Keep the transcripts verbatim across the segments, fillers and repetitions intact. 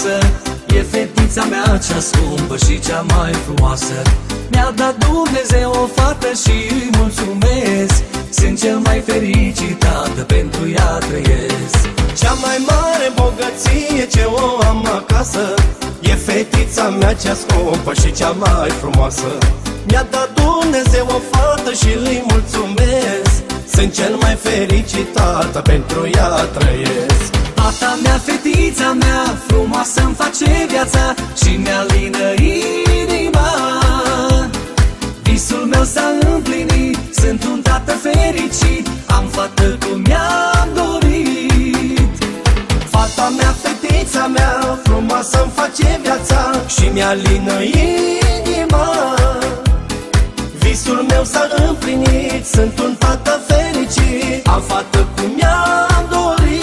frumoasă, e fetița mea cea scumpă și cea mai frumoasă. Mi-a dat Dumnezeu o fată și îi mulțumesc, sunt cel mai fericit tată, pentru ea trăiesc. Cea mai mare bogăție ce o am acasă e fetița mea cea scumpă și cea mai frumoasă. Mi-a dat Dumnezeu o fată și îi mulțumesc, sunt cel mai fericit tată, pentru ea trăiesc. Fata mea, fetița mea, frumoasă îmi face viața și mi-alină inima. Visul meu s-a împlinit, sunt un tată fericit, am fată cum mi-am dorit. Fata mea, fetița mea, frumoasă îmi face viața și mi-alină inima. Visul meu s-a împlinit, sunt un tată fericit, am fată cum mi-am dorit.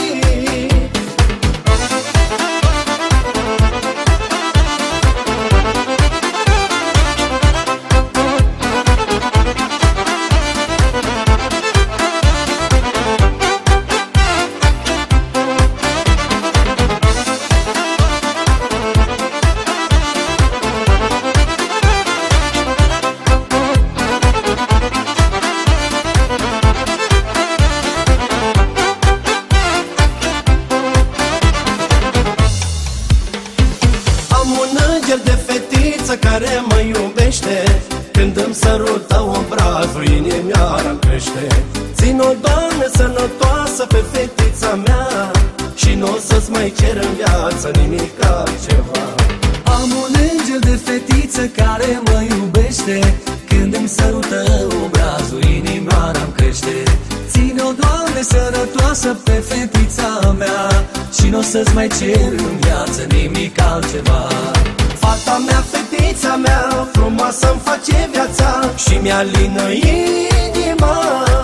De fetiță care mă iubește, când îmi sărută obrazul, inimioara-mi crește. Țin-o, Doamne, sănătoasă pe fetița mea și n-o să-ți mai cer în viață nimic altceva. Am un înger de fetiță care mă iubește, când îmi sărută obrazul, inimioara-mi crește. Ține-o, Doamne, sănătoasă pe fetița mea și n-o să-ți mai cer în viață nimic altceva. Fata mea, fetița mea, frumoasă îmi face viața și mi-alină inima.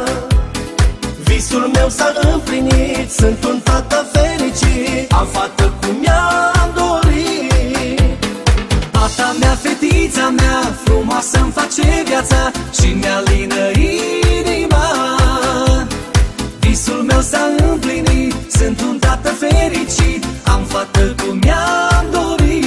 Visul meu s-a împlinit, sunt un tată fericit, am fată cum mi-am dorit. Fata mea, fetița mea, frumoasă îmi face viața și mi-alină inima. Visul meu s-a împlinit, sunt un tată fericit, am fată cum mi-am dorit.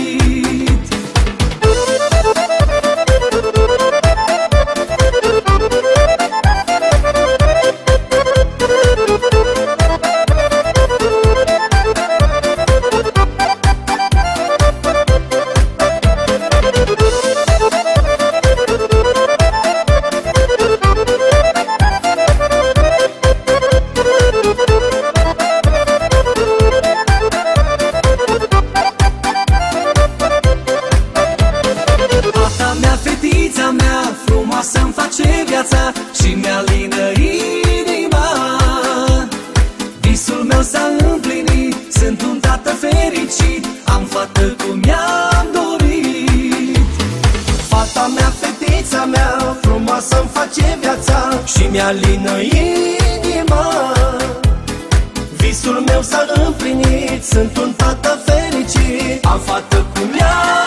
Fetița mea, frumoasă îmi face viața și mi-alină inima. Visul meu s-a împlinit, sunt un tată fericit, am fată cum mi-am dorit. Fata mea, fetița mea, frumoasă îmi face viața și mi-alină inima. Visul meu s-a împlinit, sunt un tată fericit, am fată cum mi-am